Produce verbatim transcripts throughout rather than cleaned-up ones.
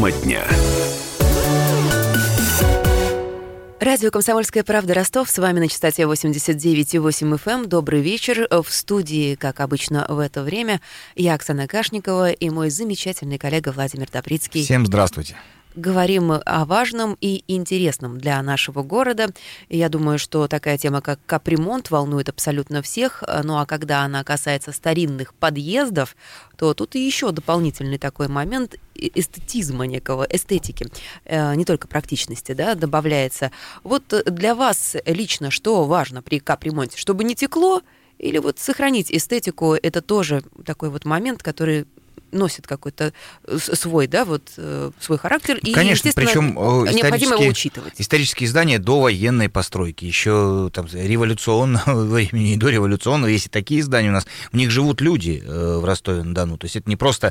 Тема дня. Радио «Комсомольская правда» Ростов. С вами на частоте восемьдесят девять и восемь эф эм. Добрый вечер. В студии, как обычно в это время, я, Оксана Кашникова, и мой замечательный коллега Владимир Топрицкий. Всем здравствуйте. Говорим о важном и интересном для нашего города. Я думаю, что такая тема, как капремонт, волнует абсолютно всех. Ну а когда она касается старинных подъездов, то тут и еще дополнительный такой момент эстетизма некого, эстетики, не только практичности, да, добавляется. Вот для вас лично что важно при капремонте? Чтобы не текло или вот сохранить эстетику? Это тоже такой вот момент, который носит какой-то свой, да, вот свой характер. И, конечно, причем необходимо его учитывать. Исторические здания довоенной постройки, еще там революционного времени и дореволюционного, есть и такие здания у нас, в них живут люди в Ростове-на-Дону. То есть это не просто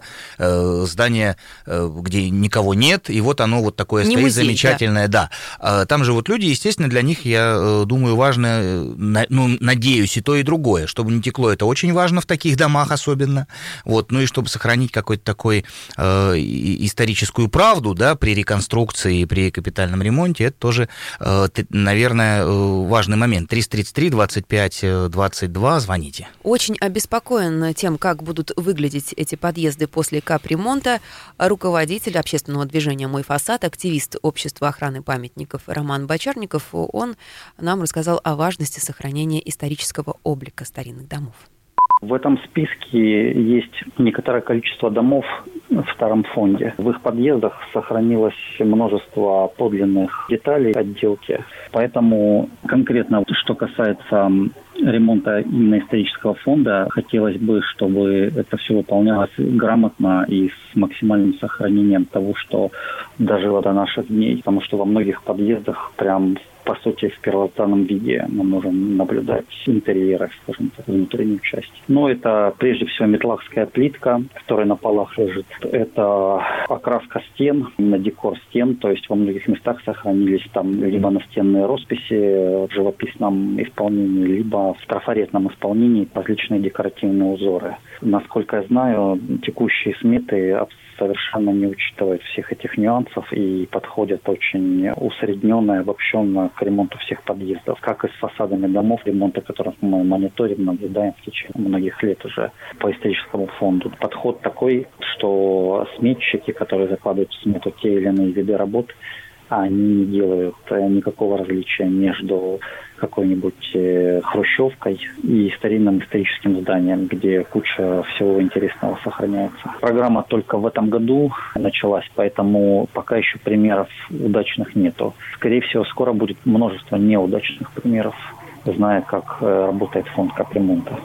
здание, где никого нет, и вот оно вот такое не стоит музей, замечательное, да. да. Там живут люди, естественно, для них, я думаю, важно, ну, надеюсь, и то, и другое, чтобы не текло, это очень важно в таких домах особенно, вот, ну и чтобы сохранить какой-то такой э, историческую правду, да, при реконструкции и при капитальном ремонте, это тоже, э, наверное, важный момент. триста тридцать три двадцать пять двадцать два, звоните. Очень обеспокоен тем, как будут выглядеть эти подъезды после капремонта. Руководитель общественного движения «Мой фасад», активист общества охраны памятников Роман Бочарников, он нам рассказал о важности сохранения исторического облика старинных домов. В этом списке есть некоторое количество домов в старом фонде. В их подъездах сохранилось множество подлинных деталей отделки. Поэтому конкретно, что касается ремонта именно исторического фонда, хотелось бы, чтобы это все выполнялось грамотно и с максимальным сохранением того, что дожило до наших дней. Потому что во многих подъездах прям по сути, в первозданном виде мы можем наблюдать интерьеры, скажем так, внутреннюю часть. Но это прежде всего метлахская плитка, которая на полах лежит. Это окраска стен, именно декор стен, то есть во многих местах сохранились там либо настенные росписи в живописном исполнении, либо в трафаретном исполнении различные декоративные узоры. Насколько я знаю, текущие сметы совершенно не учитывают всех этих нюансов и подходят очень усредненно, обобщенно к ремонту всех подъездов. Как и с фасадами домов, ремонта которых мы мониторим, наблюдаем в течение многих лет уже по историческому фонду. Подход такой, что сметчики, которые закладывают в смету те или иные виды работ, они не делают никакого различия между какой-нибудь э, хрущевкой и старинным историческим зданием, где куча всего интересного сохраняется. Программа только в этом году началась, поэтому пока еще примеров удачных нету. Скорее всего, скоро будет множество неудачных примеров, зная, как э, работает фонд капремонта.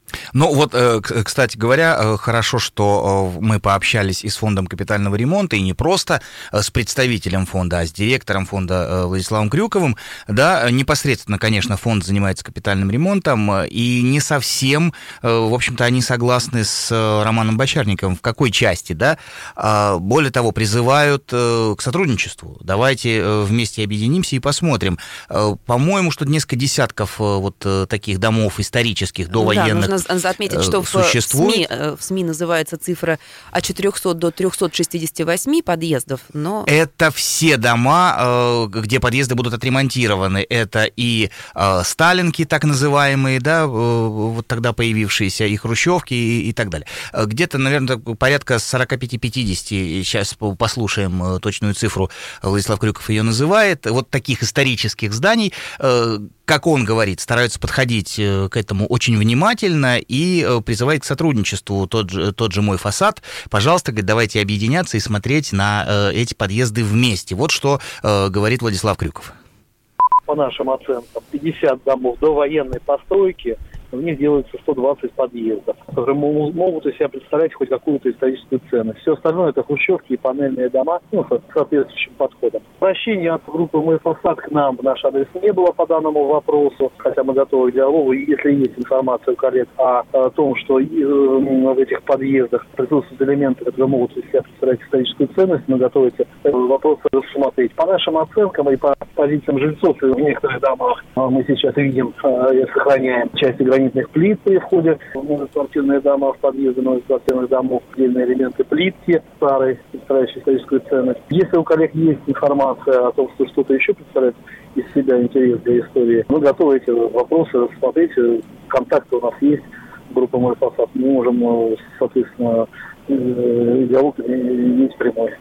Ну вот, кстати говоря, хорошо, что мы пообщались и с фондом капитального ремонта, и не просто с представителем фонда, а с директором фонда Владиславом Крюковым. Да, непосредственно, конечно, фонд занимается капитальным ремонтом, и не совсем, в общем-то, они согласны с Романом Бочарниковым. В какой части, да? Более того, призывают к сотрудничеству. Давайте вместе объединимся и посмотрим. По-моему, что несколько десятков вот таких домов исторических, довоенных, да, нужно отметить, что в СМИ, в СМИ называется цифра от четырехсот до трехсот шестидесяти восьми подъездов, но... Это все дома, где подъезды будут отремонтированы. Это и сталинки, так называемые, да, вот тогда появившиеся, и хрущевки, и, и так далее. Где-то, наверное, порядка сорок пять - пятьдесят, сейчас послушаем точную цифру, Владислав Крюков ее называет, вот таких исторических зданий, как он говорит, стараются подходить к этому очень внимательно и призывает к сотрудничеству. Тот же, тот же «Мой фасад», пожалуйста, говорит, давайте объединяться и смотреть на эти подъезды вместе. Вот что говорит Владислав Крюков. По нашим оценкам, пятьдесят домов довоенной постройки, в них делается сто двадцать подъездов, которые могут из себя представлять хоть какую-то историческую ценность. Все остальное это хрущевки и панельные дома, ну, с соответствующим подходом. Обращения от группы «Мой фасад» к нам в наш адрес не было по данному вопросу, хотя мы готовы к диалогу. И если есть информация у коллег о, о том, что э, в этих подъездах присутствуют элементы, которые могут из себя представлять историческую ценность, мы готовы эти вопросы рассмотреть. По нашим оценкам и по позициям жильцов, в некоторых домах мы сейчас видим э, и сохраняем части границ дополнительных плит при входе в многоквартирные дома, в подъезды многоквартирных домов, отдельные элементы плитки старой, представляющей историческую ценность. Если у коллег есть информация о том, что что-то еще представляет из себя интерес для истории, мы готовы эти вопросы рассмотреть. Контакты у нас есть, группа «Мой фасад». Мы можем, соответственно, диалог иметь прямой.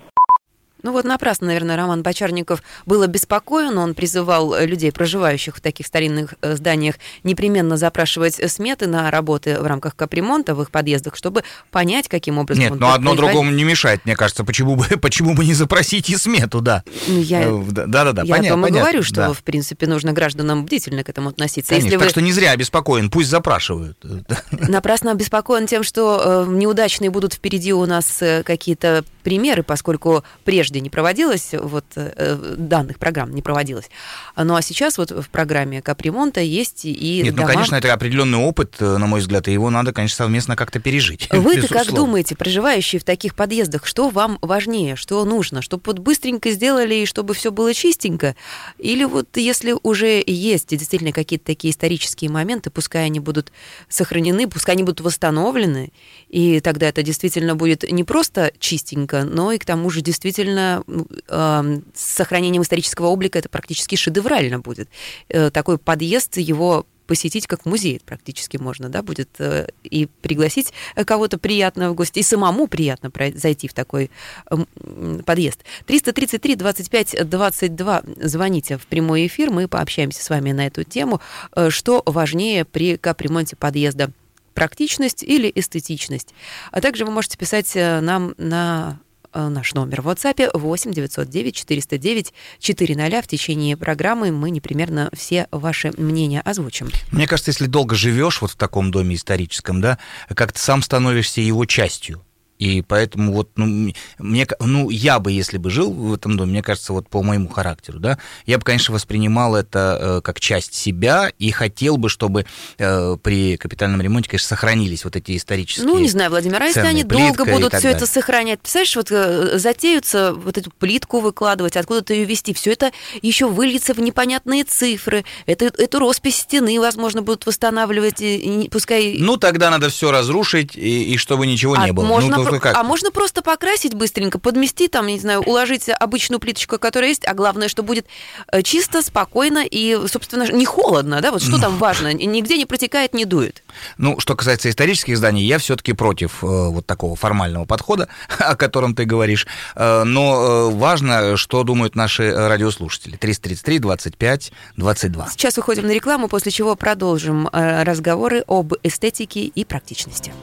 Ну вот напрасно, наверное, Роман Бочарников был обеспокоен. Он призывал людей, проживающих в таких старинных зданиях, непременно запрашивать сметы на работы в рамках капремонта в их подъездах, чтобы понять, каким образом... Нет, но одно другому не мешает, мне кажется. Почему бы, почему бы не запросить и смету, да. Ну, я... Да-да-да, я понятно, о том и понятно, говорю, что, да. в принципе, нужно гражданам бдительно к этому относиться. Конечно, Если так вы... что не зря обеспокоен, пусть запрашивают. Напрасно обеспокоен тем, что э, неудачные будут впереди у нас э, какие-то примеры, поскольку прежде не проводилось, вот э, данных программ не проводилось. Ну а сейчас вот в программе капремонта есть и Нет, дома... ну, конечно, это определенный опыт, на мой взгляд, и его надо, конечно, совместно как-то пережить. Вы-то как думаете, проживающие в таких подъездах, что вам важнее, что нужно? Чтобы вот быстренько сделали, и чтобы все было чистенько? Или вот если уже есть действительно какие-то такие исторические моменты, пускай они будут сохранены, пускай они будут восстановлены, и тогда это действительно будет не просто чистенько, но и к тому же действительно э, с сохранением исторического облика это практически шедеврально будет. Э, такой подъезд, его посетить как музей практически можно, да, будет э, и пригласить кого-то приятного в гости, и самому приятно зайти в такой э, подъезд. триста тридцать три двадцать пять двадцать два звоните в прямой эфир, мы пообщаемся с вами на эту тему, э, что важнее при капремонте подъезда. Практичность или эстетичность. А также вы можете писать нам на наш номер в WhatsApp восемь девятьсот девять четыреста девять четыреста. В течение программы мы непременно все ваши мнения озвучим. Мне кажется, если долго живешь вот в таком доме историческом, да, как-то сам становишься его частью. И поэтому вот, ну, мне, ну, я бы, если бы жил в этом доме, мне кажется, вот по моему характеру, да, я бы, конечно, воспринимал это э, как часть себя и хотел бы, чтобы э, при капитальном ремонте, конечно, сохранились вот эти исторические. Ну, не знаю, Владимир, а если они долго будут все это сохранять, представляешь, вот э, затеются вот эту плитку выкладывать, откуда-то ее везти, все это еще выльется в непонятные цифры, это, эту роспись стены, возможно, будут восстанавливать, и, пускай... Ну, тогда надо все разрушить, и, и чтобы ничего а не было. Можно ну, Как? А можно просто покрасить быстренько, подмести, там, не знаю, уложить обычную плиточку, которая есть, а главное, что будет чисто, спокойно и, собственно, не холодно, да, вот что там важно, нигде не протекает, не дует. Ну, что касается исторических зданий, я все-таки против э, вот такого формального подхода, о котором ты говоришь, э, но э, важно, что думают наши радиослушатели. триста тридцать три двадцать пять двадцать два. Сейчас уходим на рекламу, после чего продолжим э, разговоры об эстетике и практичности.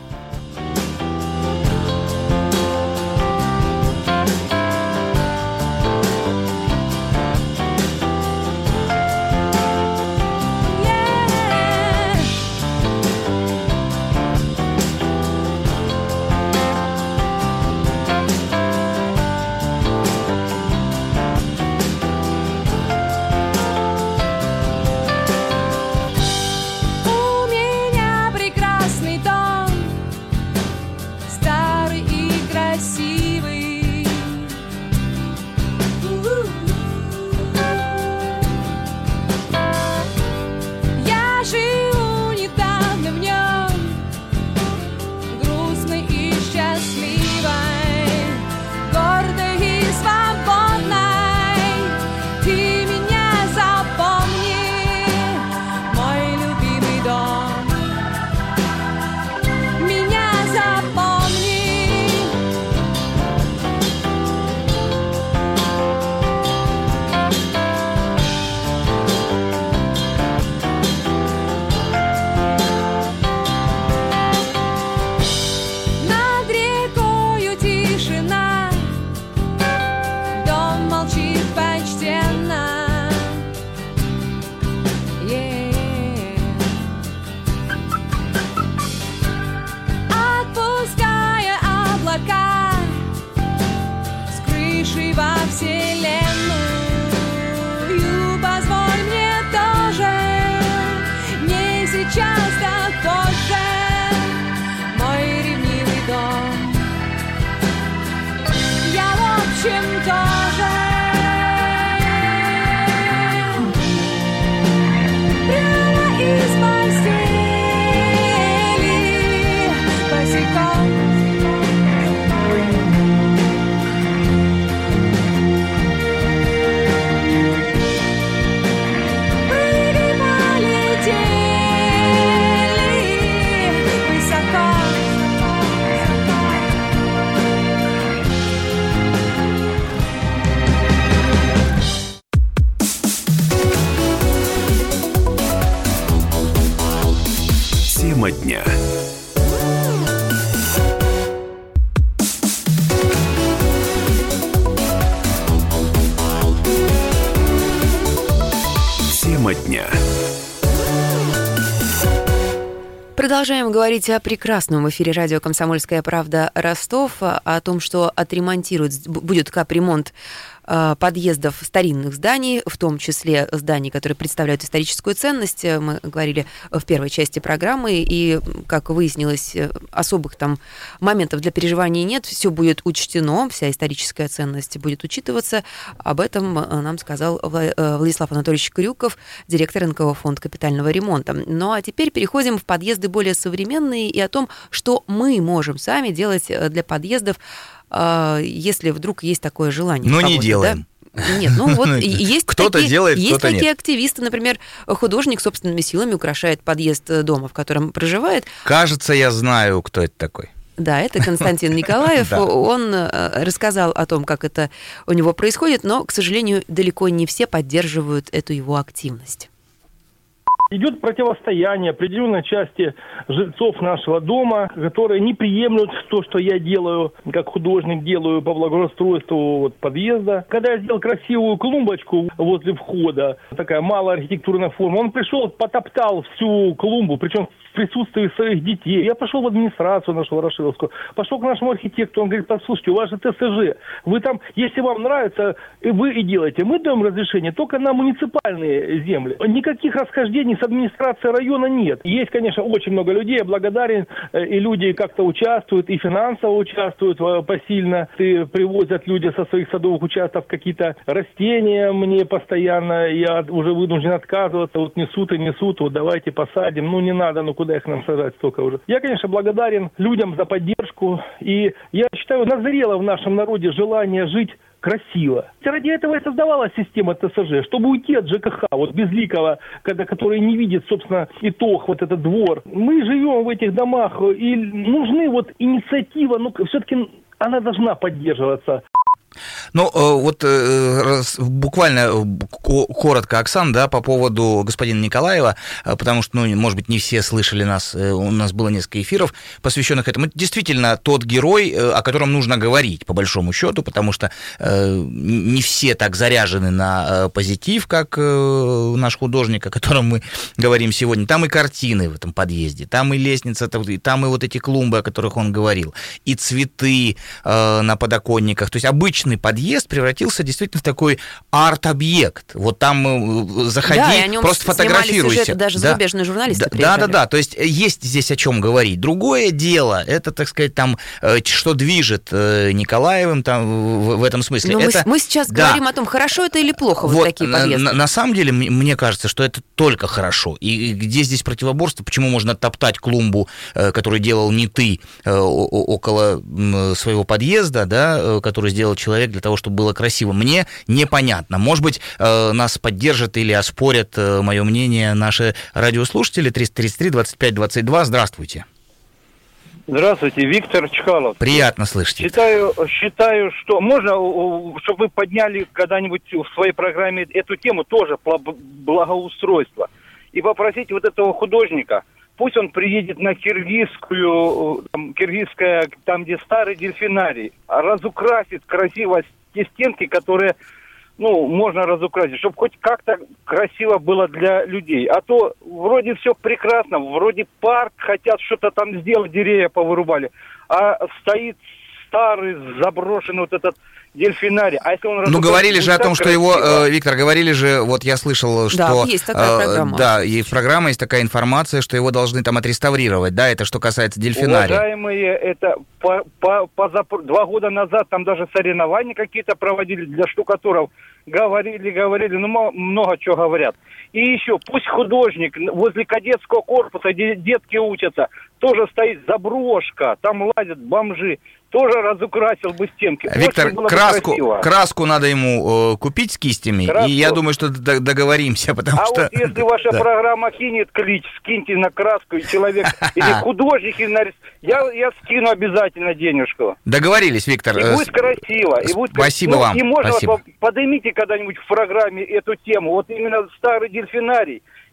Прямо из постели Тема дня. Тема дня. Продолжаем говорить о прекрасном в эфире радио «Комсомольская правда» Ростов, о том, что отремонтируют, будет капремонт подъездов старинных зданий, в том числе зданий, которые представляют историческую ценность. Мы говорили в первой части программы, и, как выяснилось, особых там моментов для переживаний нет. Все будет учтено, вся историческая ценность будет учитываться. Об этом нам сказал Владислав Анатольевич Крюков, директор эн ка о «Фонд капитального ремонта». Ну а теперь переходим в подъезды более современные и о том, что мы можем сами делать для подъездов, если вдруг есть такое желание. Но не делаем. Да? Нет, ну вот есть кто-то такие, делает, есть кто-то такие нет. активисты, например, художник собственными силами украшает подъезд дома, в котором проживает. Кажется, я знаю, кто это такой. Да, это Константин Николаев. Да. Он рассказал о том, как это у него происходит, но, к сожалению, далеко не все поддерживают эту его активность. Идет противостояние определенной части жильцов нашего дома, которые не приемлют то, что я делаю, как художник делаю по благоустройству вот, подъезда. Когда я сделал красивую клумбочку возле входа, такая малая архитектурная форма, он пришел, потоптал всю клумбу, причем в присутствии своих детей. Я пошел в администрацию нашу Ворошиловскую, пошел к нашему архитектору, он говорит: послушайте, у вас же тэ эс жэ, вы там, если вам нравится, вы и делаете. Мы даем разрешение только на муниципальные земли. Никаких расхождений с администрацией района нет. Есть, конечно, очень много людей, я благодарен, и люди как-то участвуют, и финансово участвуют посильно. И привозят люди со своих садовых участков какие-то растения мне постоянно, я уже вынужден отказываться, вот несут и несут, вот давайте посадим, ну не надо, ну куда их нам сажать столько уже. Я, конечно, благодарен людям за поддержку, и я считаю, назрело в нашем народе желание жить красиво. Ради этого и создавалась система тэ эс жэ, чтобы уйти от жэ ка ха, вот безликого, когда, который не видит, собственно, итог, вот этот двор. Мы живем в этих домах, и нужны вот инициатива, ну, все-таки она должна поддерживаться. Ну, вот буквально коротко, Оксан, да, по поводу господина Николаева, потому что, ну, может быть, не все слышали нас, у нас было несколько эфиров, посвященных этому. Это действительно тот герой, о котором нужно говорить, по большому счету, потому что не все так заряжены на позитив, как наш художник, о котором мы говорим сегодня. Там и картины в этом подъезде, там и лестница, там и вот эти клумбы, о которых он говорил, и цветы на подоконниках, то есть обычный подъезд превратился действительно в такой арт-объект. Вот там заходи, да, и о нем просто фотографируйся. Сюжеты, даже да. зарубежные журналисты да, приезжали. Да, да, да. То есть есть здесь о чем говорить. Другое дело, это, так сказать, там, что движет Николаевым там, в, в этом смысле. Но это, мы, мы сейчас да. говорим о том, хорошо это или плохо вот, вот такие подъезды. На, на самом деле, мне кажется, что это только хорошо. И где здесь противоборство? Почему можно топтать клумбу, которую делал не ты, около своего подъезда, да, который сделал человек для того, чтобы было красиво. Мне непонятно. Может быть, нас поддержат или оспорят мое мнение наши радиослушатели. триста тридцать три двадцать пять двадцать два. Здравствуйте. Здравствуйте, Виктор Чкалов. Приятно слышать. Считаю, считаю, что можно, чтобы вы подняли когда-нибудь в своей программе эту тему, тоже благоустройство, и попросить вот этого художника, пусть он приедет на киргизскую, там, киргизская, там, где старый дельфинарий, разукрасит красиво те стенки, которые, ну, можно разукрасить, чтобы хоть как-то красиво было для людей. А то вроде все прекрасно, вроде парк хотят что-то там сделать, деревья повырубали, а стоит старый заброшенный вот этот дельфинарий. А если он ну, говорили же о том, что красиво. его, э, Виктор, говорили же, вот я слышал, что... Да, есть такая программа. Э, да, и в программе есть такая информация, что его должны там отреставрировать, да, это что касается дельфинария. Уважаемые, это по, по, по, по, два года назад там даже соревнования какие-то проводили для штукатуров. Говорили, говорили, ну, много чего говорят. И еще, пусть художник возле кадетского корпуса, где детки учатся, тоже стоит заброшка, там лазят бомжи, тоже разукрасил бы стенки. Виктор, краску, краску надо ему э, купить с кистями, краску. И я думаю, что договоримся, потому а что... А вот если ваша да. программа кинет клич, скиньте на краску, и человек, или художник, я, я скину обязательно денежку. Договорились, Виктор. И будет красиво. И будет... Спасибо ну, вам. И можно Спасибо. поднимите когда-нибудь в программе эту тему, вот именно старый дельфинарий.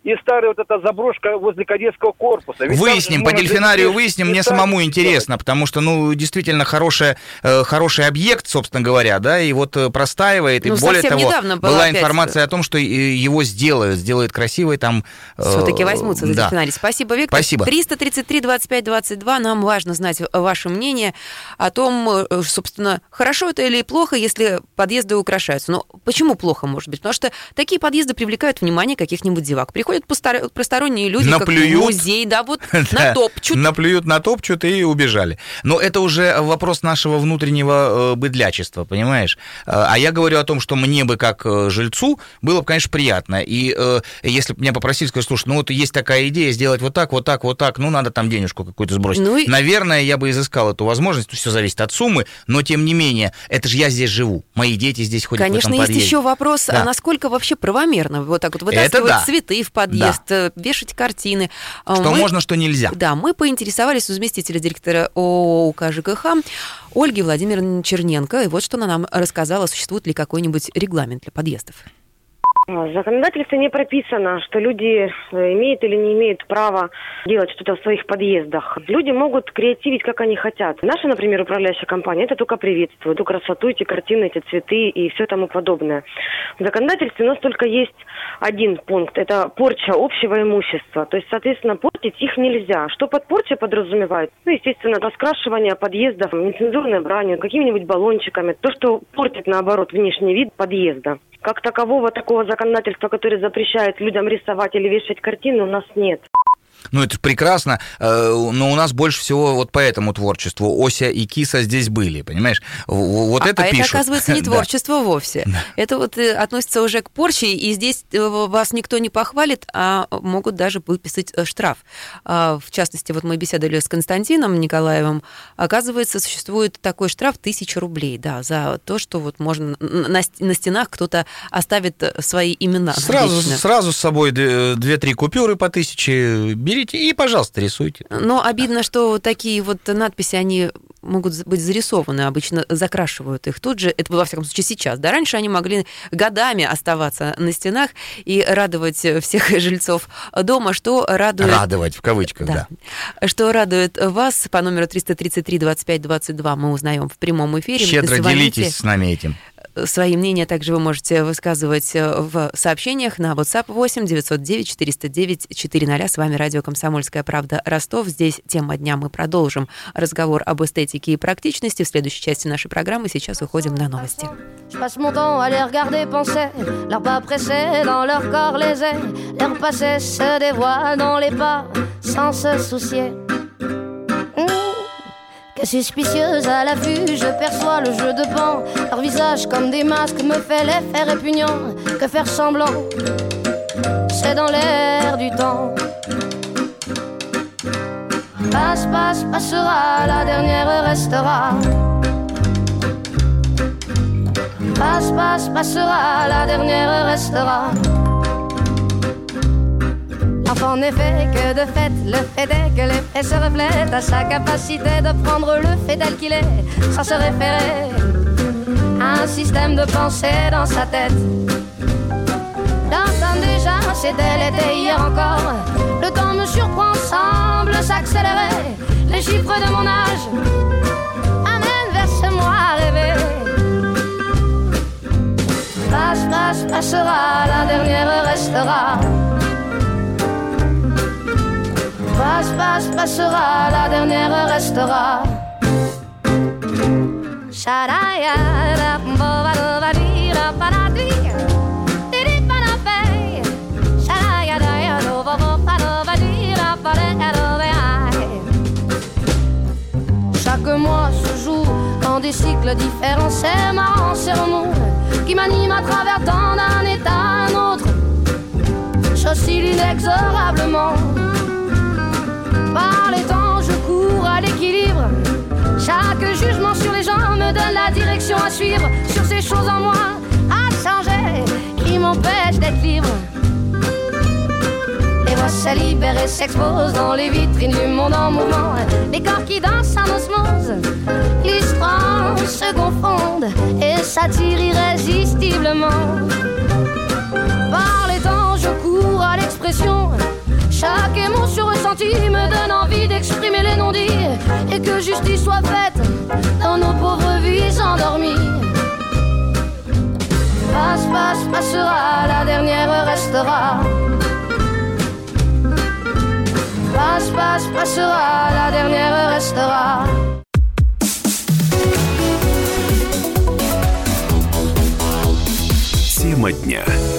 и старая вот эта заброшка возле кадетского корпуса. Ведь выясним, по дельфинарию выясним, мне самому интересно, потому что, ну, действительно, хороший, э, хороший объект, собственно говоря, да, и вот простаивает, ну, и более того, была, была опять... информация о том, что его сделают, сделают красивой там... Э, Все-таки возьмутся за да. дельфинарий. Спасибо, Виктор. Спасибо. триста тридцать три двадцать пять двадцать два, нам важно знать ваше мнение о том, собственно, хорошо это или плохо, если подъезды украшаются. Но почему плохо, может быть? Потому что такие подъезды привлекают внимание каких-нибудь зевак. Приходят постор... посторонние люди, наплюют, как в музей, да, вот натопчут. Наплюют, натопчут и убежали. Но это уже вопрос нашего внутреннего быдлячества, понимаешь? А я говорю о том, что мне бы как жильцу было бы, конечно, приятно. И если бы меня попросили, сказать, слушай, ну вот есть такая идея сделать вот так, вот так, вот так, ну надо там денежку какую-то сбросить. Ну и... Наверное, я бы изыскал эту возможность, все зависит от суммы, но тем не менее, это же я здесь живу, мои дети здесь ходят конечно, в этом подъезде. Конечно, есть еще вопрос, да. а насколько вообще правомерно вот так вот вытаскивать да. цветы в подъезд, да. вешать картины. Что мы... можно, что нельзя. Да, мы поинтересовались у заместителя директора ООО УК ЖКХ Ольги Владимировны Черненко, и вот что она нам рассказала, существует ли какой-нибудь регламент для подъездов. В законодательстве не прописано, что люди имеют или не имеют права делать что-то в своих подъездах. Люди могут креативить, как они хотят. Наша, например, управляющая компания это только приветствует, эту красоту, эти картины, эти цветы и все тому подобное. В законодательстве у нас только есть один пункт. Это порча общего имущества. То есть, соответственно, портить их нельзя. Что под порчей подразумевает? Ну, естественно, раскрашивание подъездов нецензурной бранью, какими-нибудь баллончиками. То, что портит, наоборот, внешний вид подъезда. Как такового такого законодательства, которое запрещает людям рисовать или вешать картины, у нас нет. Ну, это прекрасно, но у нас больше всего вот по этому творчеству Ося и Киса здесь были, понимаешь? Вот а, это а пишут. это, оказывается, не творчество да. вовсе. Да. Это вот относится уже к порче, и здесь вас никто не похвалит, а могут даже выписать штраф. В частности, вот мы беседовали с Константином Николаевым, оказывается, существует такой штраф тысяча рублей, да, за то, что вот можно на, на стенах кто-то оставит свои имена. Сразу, сразу с собой две-три купюры по тысяче берите и, пожалуйста, рисуйте. Но обидно, что такие вот надписи, они могут быть зарисованы, обычно закрашивают их тут же. Это, во всяком случае, сейчас. Да, раньше они могли годами оставаться на стенах и радовать всех жильцов дома, что радует... Радовать, в кавычках, да. да. Что радует вас по номеру триста тридцать три двадцать пять двадцать два мы узнаем в прямом эфире. Щедро делитесь с нами этим. Свои мнения также вы можете высказывать в сообщениях на WhatsApp восемь девятьсот девять четыреста девять четыреста. С вами радио «Комсомольская правда» Ростов. Здесь тема дня. Мы продолжим разговор об эстетике и практичности. В следующей части нашей программы сейчас уходим на новости. Je passe mon temps à les regarder penser, leurs pas pressés dans leur corps lésés, leur passé se dévoile dans les pas sans se soucier. Que suspicieuse à la vue, je perçois le jeu de pan. Leur visage comme des masques me fait l'effet répugnant. Que faire semblant, c'est dans l'air du temps. Passe, passe, passera, la dernière restera. Passe, passe, passera, la dernière restera. L'enfant n'est fait que de fait, le fait est que l'effet se reflète à sa capacité de prendre le fait tel qu'il est, sans se référer à un système de pensée dans sa tête. L'entend déjà, c'était l'été hier encore. Le temps me surprend, semble s'accélérer. Les chiffres de mon âge amènent vers ce moi rêvé. Passe, passe, passera, la dernière restera. Passe, passe, passera, la dernière restera. Chaque mois se joue dans des cycles différents. C'est marrant, c'est remous qui m'anime à travers tant d'un état à un autre. J'oscille inexorablement. Par les temps, je cours à l'équilibre. Chaque jugement sur les gens me donne la direction à suivre. Sur ces choses en moi à changer qui m'empêchent d'être libre. Les voix se libèrent et s'exposent dans les vitrines du monde en mouvement. Les corps qui dansent en osmose, les strands se confondent et s'attirent irrésistiblement. Par les temps, je cours à l'expression. expressions. Chaque émotion ressentie me donne envie d'exprimer les non-dits et que justice soit faite dans nos pauvres vies endormies. Passe, passe, passera, la dernière restera. Passe, passe, passera, la dernière restera. Тема дня.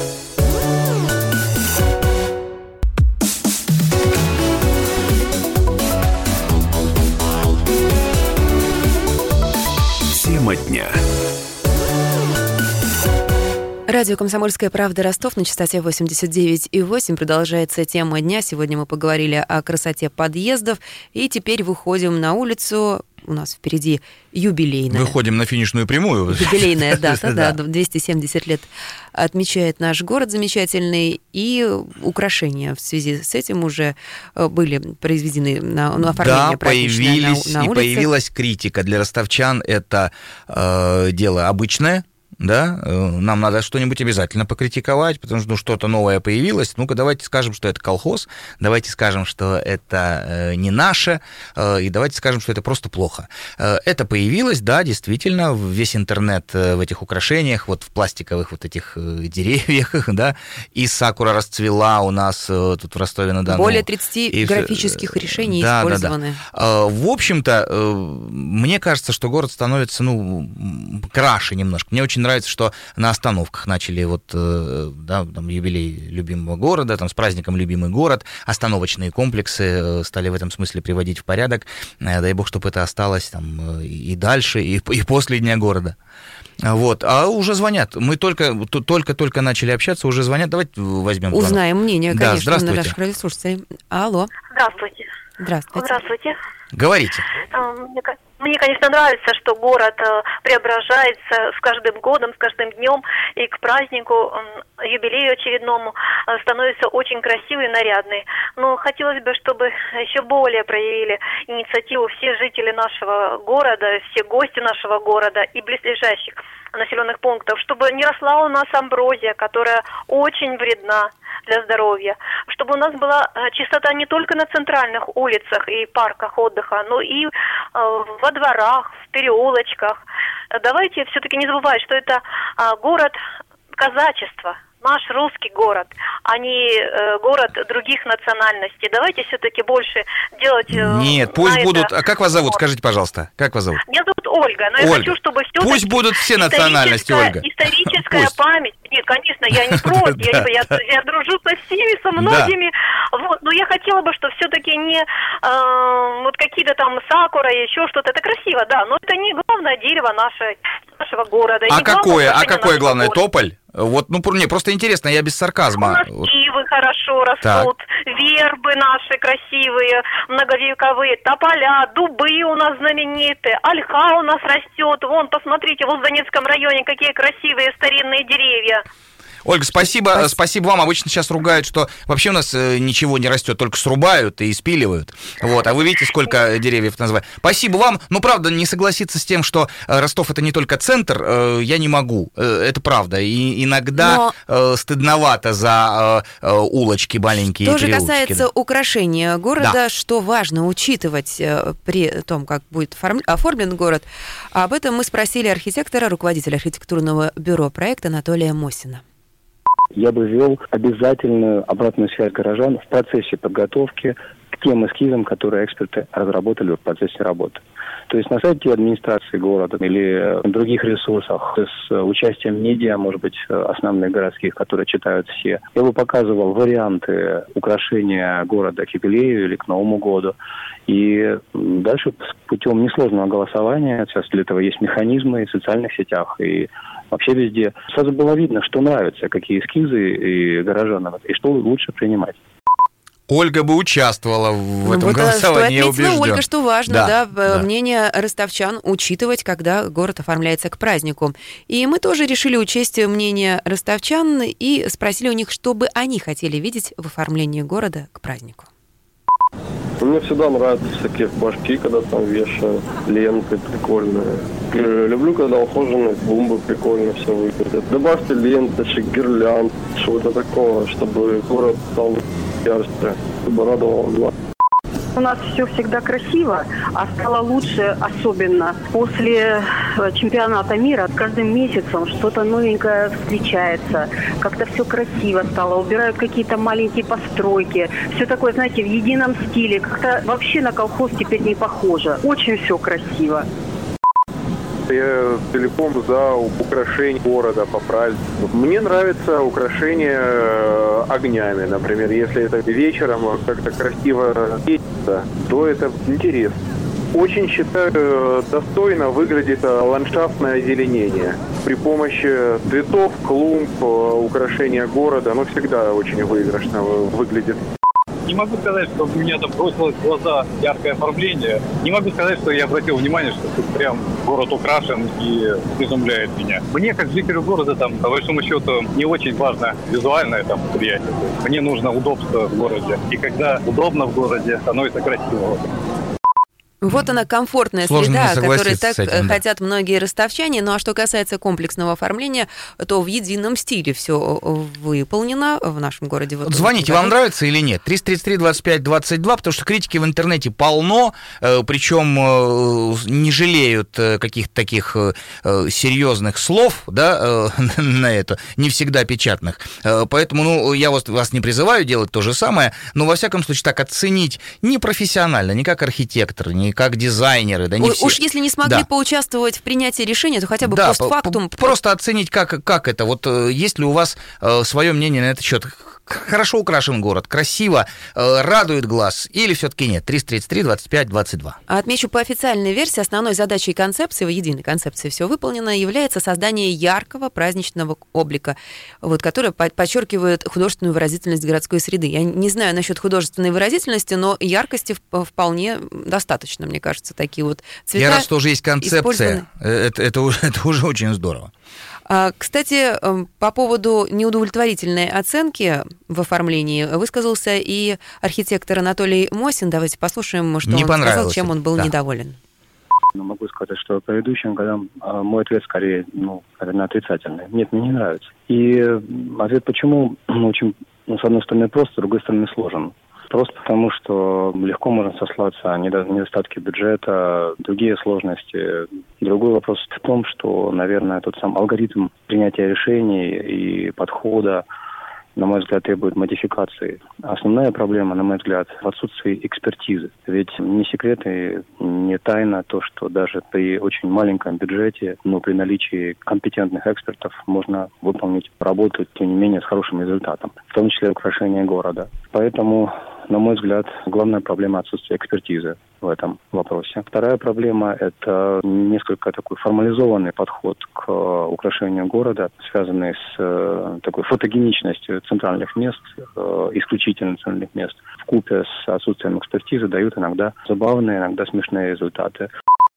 Тема дня. Радио «Комсомольская правда» Ростов на частоте восемьдесят девять и восемь. Продолжается тема дня. Сегодня мы поговорили о красоте подъездов. И теперь выходим на улицу. У нас впереди юбилейная. Выходим на финишную прямую. Юбилейная дата, да. двести семьдесят лет отмечает наш город замечательный. И украшения в связи с этим уже были произведены на, на оформление праздничное на, на улице. И появилась критика. Для ростовчан это э, дело обычное. Да, нам надо что-нибудь обязательно покритиковать, потому что ну, что-то новое появилось. Ну-ка, давайте скажем, что это колхоз, давайте скажем, что это э, не наше, э, и давайте скажем, что это просто плохо. Э, это появилось, да, действительно, весь интернет в этих украшениях, вот в пластиковых вот этих э, деревьях, да, и сакура расцвела у нас э, тут в Ростове-на-Дону. Более тридцати и, графических решений да, использованы. Да, да. Э, в общем-то, э, мне кажется, что город становится, ну, краше немножко. Мне очень нравится, что на остановках начали вот, да, там, юбилей любимого города, там, с праздником любимый город, остановочные комплексы стали в этом смысле приводить в порядок. Дай бог, чтобы это осталось там и дальше, и, и после Дня города. Вот, а уже звонят. Мы только, только-только начали общаться, уже звонят. Давайте возьмем. Узнаем мнение, да, конечно, на наших радиослушателей. Алло. Здравствуйте. Здравствуйте. Здравствуйте. Говорите. Мне, мне, конечно, нравится, что город преображается с каждым годом, с каждым днем, и к празднику, юбилею очередному становится очень красивый и нарядный. Но хотелось бы, чтобы еще более проявили инициативу все жители нашего города, все гости нашего города и близлежащих населенных пунктов, чтобы не росла у нас амброзия, которая очень вредна для здоровья, чтобы у нас была чистота не только на центральных улицах и парках отдыха, но и э, во дворах, в переулочках. Давайте все-таки не забывать, что это э, город казачества, наш русский город, а не э, город других национальностей. Давайте все-таки больше делать... Э, Нет, пусть будут... Это... А как вас зовут? Скажите, пожалуйста. Как вас зовут? Меня зовут Ольга, но Ольга. Я хочу, чтобы все-таки... Пусть будут все национальности, Ольга. Историческая память. Нет, конечно, я не против. я, я, я дружу со всеми, со многими. Вот, но я хотела бы, чтобы все-таки не э, вот какие-то там сакура, еще что-то. Это красиво, да, но это не главное дерево наше, нашего города. А какое, а какое главное? Города. Тополь? Вот, ну, не, просто интересно, я без сарказма. У нас ивы хорошо растут, так. Вербы наши красивые, многовековые, тополя, дубы у нас знаменитые, ольха у нас растет. Вон, посмотрите, вот в Донецком районе какие красивые старинные деревья. Ольга, спасибо, спасибо, спасибо вам. Обычно сейчас ругают, что вообще у нас ничего не растет, только срубают и спиливают. Вот, а вы видите, сколько деревьев называют. Спасибо вам. Ну, правда, не согласиться с тем, что Ростов — это не только центр, я не могу. Это правда. И иногда Но... стыдновато за улочки маленькие. Что же касается украшения города, да. Что важно учитывать при том, как будет оформлен город, об этом мы спросили архитектора, руководителя архитектурного бюро проекта Анатолия Мосина. Я бы ввел обязательную обратную связь горожан в процессе подготовки к тем эскизам, которые эксперты разработали в процессе работы. То есть на сайте администрации города или на других ресурсах с участием медиа, может быть, основных городских, которые читают все, я бы показывал варианты украшения города к юбилею или к Новому году. И дальше путем несложного голосования, сейчас для этого есть механизмы и в социальных сетях, и вообще везде. Сразу было видно, что нравится, какие эскизы и горожанам, и что лучше принимать. Ольга бы участвовала в этом ну, вот голосовании, я убежден. Ольга, что важно, да, да, да, мнение ростовчан учитывать, когда город оформляется к празднику. И мы тоже решили учесть мнение ростовчан и спросили у них, что бы они хотели видеть в оформлении города к празднику. Мне всегда нравятся всякие флажки, когда там вешают, ленты прикольные. Люблю, когда ухоженные клумбы прикольно все выглядят. Добавьте ленточек, гирлянд, чего-то такого, чтобы город стал ярче, чтобы радовал глаз. У нас все всегда красиво, а стало лучше, особенно после чемпионата мира. Каждым месяцем что-то новенькое встречается. Как-то все красиво стало. Убирают какие-то маленькие постройки. Все такое, знаете, в едином стиле. Как-то вообще на колхоз теперь не похоже. Очень все красиво. Я целиком за украшение города по празднику. Мне нравится украшение огнями. Например, если это вечером как-то красиво светится, то это интересно. Очень, считаю, достойно выглядит ландшафтное озеленение. При помощи цветов, клумб, украшения города, оно всегда очень выигрышно выглядит. Не могу сказать, что у меня там бросилось в глаза яркое оформление. Не могу сказать, что я обратил внимание, что тут прям город украшен и изумляет меня. Мне, как жителю города, там, по большому счету, не очень важно визуальное там восприятие. Мне нужно удобство в городе. И когда удобно в городе, становится красиво. Вот она, комфортная Сложно среда, о которой так этим, да. хотят многие ростовчане. Ну а что касается комплексного оформления, то в едином стиле все выполнено в нашем городе. Вот звоните, вам нравится или нет? триста тридцать три двадцать пять двадцать два, потому что критики в интернете полно, причем не жалеют каких-то таких серьезных слов, да, на это, не всегда печатных. Поэтому, ну, я вас, вас не призываю делать то же самое, но, во всяком случае, так оценить не профессионально, не как архитектор, не как дизайнеры, да не все. Уж если не смогли да. поучаствовать в принятии решения, то хотя бы да, постфактум. Просто оценить, как, как это. Вот есть ли у вас э, свое мнение на этот счет? Хорошо украшен город, красиво, э, радует глаз, или все-таки нет? триста тридцать три двадцать пять двадцать два. Отмечу, по официальной версии, основной задачей концепции, в единой концепции все выполнено, является создание яркого праздничного облика, вот, которое подчеркивает художественную выразительность городской среды. Я не знаю насчет художественной выразительности, но яркости вполне достаточно, мне кажется, такие вот цвета. Я рад, что уже есть концепция, использованы. это, это, уже, это уже очень здорово. Кстати, по поводу неудовлетворительной оценки в оформлении высказался и архитектор Анатолий Мосин. Давайте послушаем, что не он сказал, чем он был да. недоволен. Могу сказать, что по предыдущим годам мой ответ скорее, ну, наверное, отрицательный. Нет, мне не нравится. И ответ почему, ну, очень, ну, с одной стороны прост, с другой стороны сложен. Просто потому, что легко можно сослаться на недостатки бюджета, другие сложности. Другой вопрос в том, что, наверное, тот сам алгоритм принятия решений и подхода, на мой взгляд, требует модификации. Основная проблема, на мой взгляд, в отсутствии экспертизы. Ведь не секрет и не тайна то, что даже при очень маленьком бюджете, но при наличии компетентных экспертов можно выполнить работу, тем не менее, с хорошим результатом, в том числе украшение города. Поэтому, на мой взгляд, главная проблема — отсутствие экспертизы в этом вопросе. Вторая проблема — это несколько такой формализованный подход к украшению города, связанный с такой фотогеничностью центральных мест, исключительно центральных мест, вкупе с отсутствием экспертизы дают иногда забавные, иногда смешные результаты.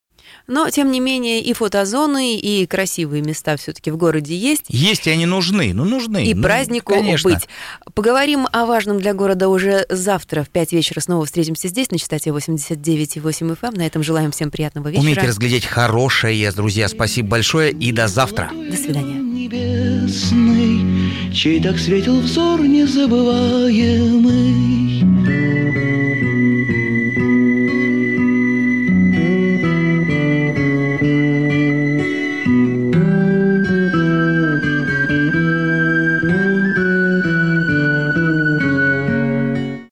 Но, тем не менее, и фотозоны, и красивые места все-таки в городе есть. Есть, и они нужны, ну нужны. И ну, празднику конечно. быть. Поговорим о важном для города уже завтра в пять вечера. Снова встретимся здесь, на частоте восемьдесят девять и восемь эф эм. На этом желаем всем приятного вечера. Умейте разглядеть хорошее, друзья. Спасибо большое и до завтра. До свидания. Небесный, чей так светил взор незабываемый.